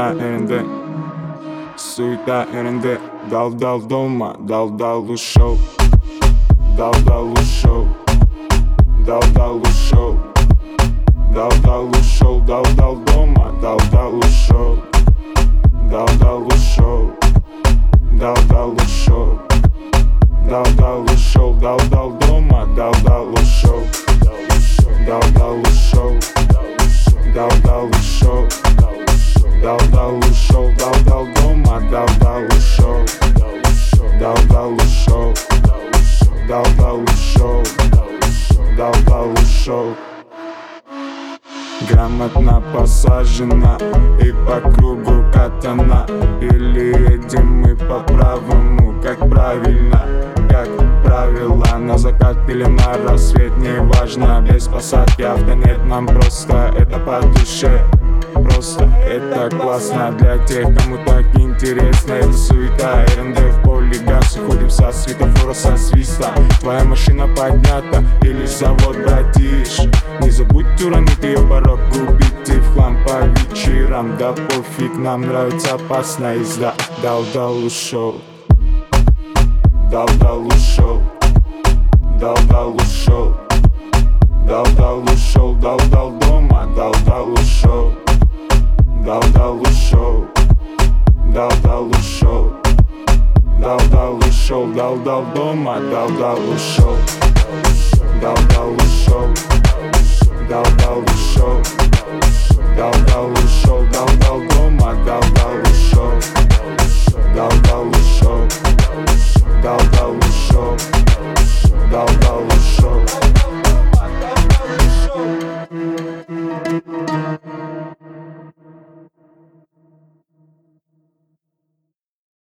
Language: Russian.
Суета ерінде, суета ерінде. Дал дома, дал ушел. Дал ушел, дал ушел. Дал ушел, дал дома, дал ушел. Дал ушел, дал ушел. Дал ушел, дал дома, дал ушел. Дал ушел, дал ушел. Дал ушел, дал дома, дал ушел. Дал ушел, дал ушел. Дал ушел. Грамотно посажена и по кругу катана. Или едем мы по правому, как правильно, как правило. На закат или на рассвет, не важно. Без посадки авто нет, нам просто это по душе. Просто это классно для тех, кому так интересно. Это суета, РНД в поле газ. Уходим со светофора, со свиста. Твоя машина поднята или завод, братиш. Не забудь уронить ее порог, убить и в хлам по вечерам. Да пофиг, нам нравится опасная езда. Дал ушел. Дал ушел. Дал ушел. Дал ушел, дал дома, дал ушел. Дал ушел. Дал ушел. Дал ушел, дал дома, дал ушел. Дал ушел. Дал ушел. Дал ушел, дал дома, дал ушел.